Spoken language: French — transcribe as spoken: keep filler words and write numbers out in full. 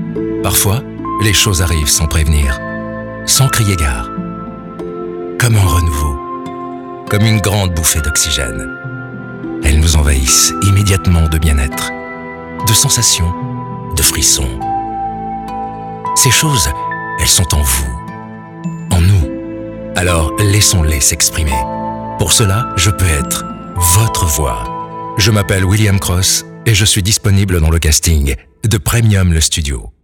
Parfois, les choses arrivent sans prévenir, sans crier gare. Comme un renouveau, comme une grande bouffée d'oxygène. Elles nous envahissent immédiatement de bien-être, de sensations, de frissons. Ces choses, elles sont en vous, en nous. Alors laissons-les s'exprimer. Pour cela, je peux être votre voix. Je m'appelle William Cross et je suis disponible dans le casting de Premium le Studio.